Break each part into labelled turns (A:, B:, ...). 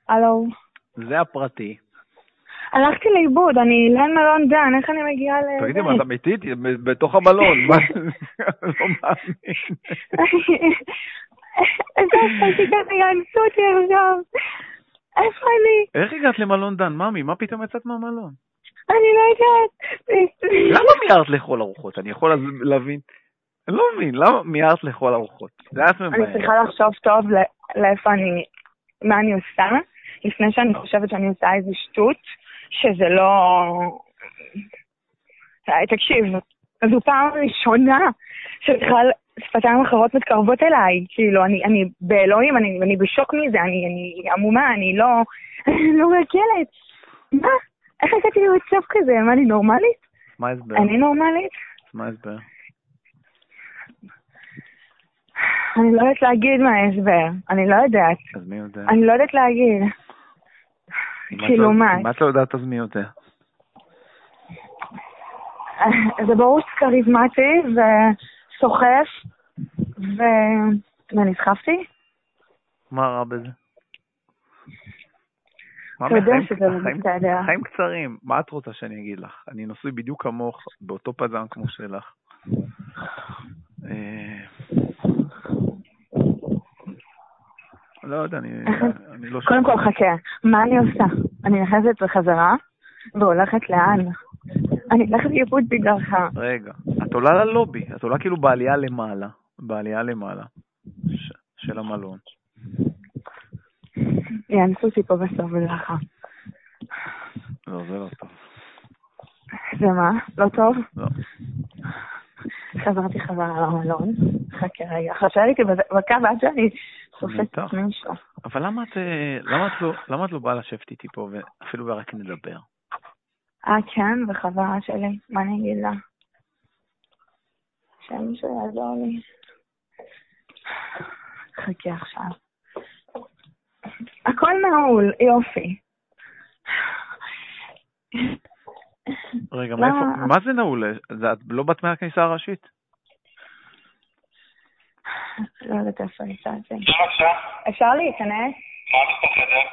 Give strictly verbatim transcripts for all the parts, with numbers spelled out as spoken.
A: הלו.
B: זה הפרטי.
A: הלכתי לאיבוד, אני לאן מלון דן, איך אני מגיעה ל...
B: תגידי, מה, אתה אמיתית? בתוך המלון, מה? לא מאמין.
A: איזה עשיתי ככה, יאנסו אותי עכשיו. איפה אני?
B: איך הגעת למלון דן, ממי? מה פתאום יצאת מהמלון?
A: אני לא יודעת.
B: למה מיהרת לאכול ארוחות? אני יכול להבין. אני לא מבין, למה מיהרת לאכול ארוחות?
A: אני צריכה לחשוב טוב לאיפה אני, מה אני עושה, לפני שאני חושבת שאני עושה איזה שטות, שזה לא... תקשיב, זו פעם ראשונה שבכלל שפתיים אחרות מתקרבות אליי, כאילו, אני, אני באלוהים, אני, אני בשוק מזה, אני, אני עמומה, אני לא, לא רגלת. מה? איך הגעתי למצב כזה? מה, אני נורמלית?
B: מה הסבר?
A: אני נורמלית?
B: מה הסבר?
A: אני לא יודעת להגיד מה ההסבר, אני לא יודעת.
B: אז מי יודע?
A: אני לא יודעת להגיד. כאילו מה?
B: אם את לא יודעת, אז מי יודע?
A: זה ברור כריזמטי וסוחף, ו... ונסחפתי?
B: מה רע בזה?
A: אתה יודע שזה לא בסדר.
B: חיים קצרים, מה את רוצה שאני אגיד לך? אני נוסוי בדיוק כמוך, באותו פזם כמו שלך. לא יודע, אני לא...
A: קודם כל חכה, מה אני עושה? אני נכנסת בחזרה והולכת לאן? אני הולכת לאיבוד בגללך.
B: רגע, את עולה ללובי, את עולה כאילו בעלייה למעלה, בעלייה למעלה של המלון.
A: יאנסו אותי פה בסוף בגללך.
B: לא, זה לא טוב.
A: זה מה? לא טוב?
B: לא.
A: חזרתי חזרה למלון. חכה רגע, חשבתי בקו עד שאני סופת מישהו.
B: אבל למה את, למה את לא, למה את לא באה לשבת איתי פה ואפילו רק נדבר?
A: אה, כן, וחברה שלי, מה אני אגיד לה? שמישהו יעזור לי. חכה עכשיו. הכל נעול, יופי.
B: רגע, מאיפה, מה זה נעול? את לא בת מהכניסה הראשית?
A: לא יודעת איפה נצאתי. אפשר להיכנס?
C: מה את בחדר?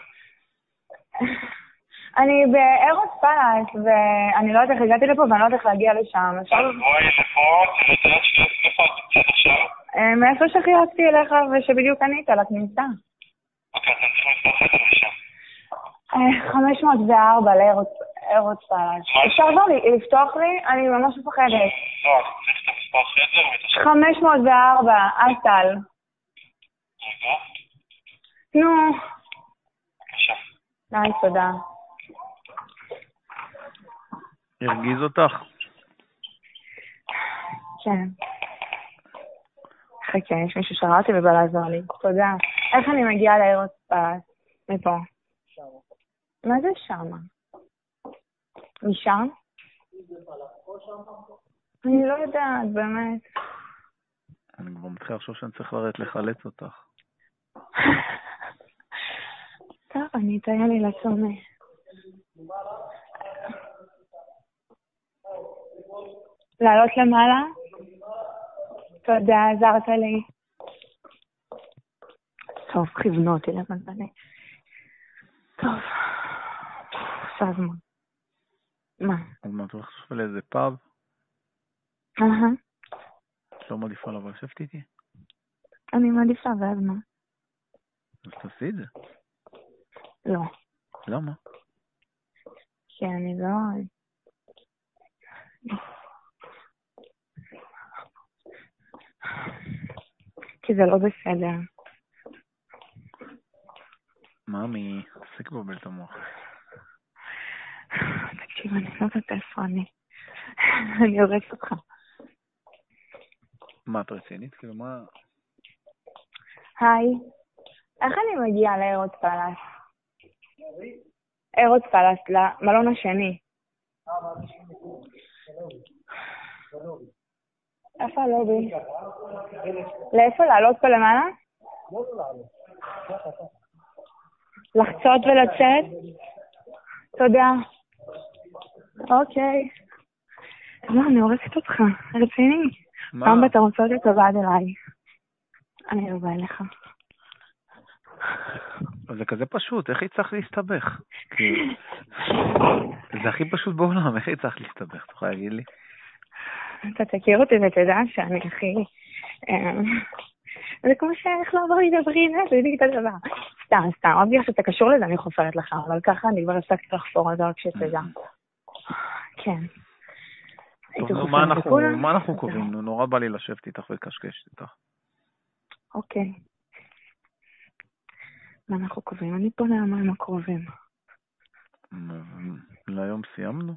A: אני בארוס פלאס, ואני לא יודעת איך הגעתי לפה, ואני לא יודעת איך להגיע לשם.
C: אז בואי לפה, תראה איפה את נמצאת עכשיו?
A: מאיפה שחייבתי אליך, ושבדיוק ענית על הכניסה.
C: אוקיי, אז אני צריך לפתוח חדר לשם.
A: חמש מאות וארבע לארוס פלאס. אפשר כבר לפתוח לי? אני ממש מפחדת.
C: לא, אני צריך את המספר חדר.
A: חמש מאות וארבע, אסל.
C: רגע.
A: נו.
C: בבקשה.
A: די, תודה.
B: הרגיז אותך?
A: כן. חכה, יש מישהו שראה אותי ובא לעזור לי. תודה. איך אני מגיעה לארוס פלאס? מפה. מה זה שמה? משם? אני לא יודעת, באמת.
B: אני כבר מתחיל לחשוב שאני צריך לרדת לחלץ אותך.
A: טוב, אני אתאר לי לצומא. לעלות למעלה? תודה, עזרת לי. טוב, כיוונו אותי למנבנה. טוב. עושה זמן. מה?
B: אז מה, את הולכת לשבת לאיזה פאב?
A: אהה.
B: את לא מעדיפה לבוא לשבת איתי?
A: אני מעדיפה, ואז מה?
B: אז תעשי את זה.
A: לא.
B: למה?
A: כי אני לא... כי זה לא בסדר.
B: מאמי, תפסיק לבלבל את המוח.
A: תקשיב, אני לא יודעת איפה אני. אני הורס אותך.
B: מה, את רצינית? כאילו, מה...
A: היי, איך אני מגיעה לארוס פלאס? ארוס פלאס, למלון השני. איפה הלובי? לאיפה לעלות פה למעלה? לחצות ולצאת? תודה. אוקיי. לא, אני הורסת אותך. רציני. פעם אתה רוצה אותי תבעד אליי. אני לא בא אליך.
B: אז זה כזה פשוט, איך היא צריך להסתבך? זה הכי פשוט בעולם, איך היא צריך להסתבך? אתה יכול להגיד לי?
A: אתה תכיר אותי ותדע שאני הכי... זה כמו שאיך לא בואי דברי, זה בדיוק את הדבר. סתם, סתם, עוד בגלל שאתה קשור לזה אני חופרת לך, אבל ככה אני כבר הפסקתי לחפור על זה רק שתדע. כן.
B: טוב, נו, מה אנחנו קובעים? נו, נורא בא לי לשבת איתך ולקשקש איתך.
A: אוקיי. מה אנחנו קובעים? אני פה ליומיים הקרובים.
B: להיום סיימנו?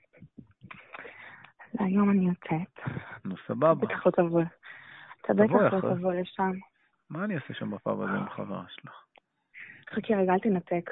A: להיום אני יוצאת.
B: נו, סבבה.
A: בטח לא תבוא. אתה בטח לא תבוא לשם.
B: מה אני אעשה שם בפאב הזה עם חברה שלך?
A: חכי רגע, אל תנתק.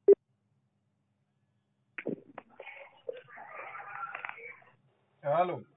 B: Hallo.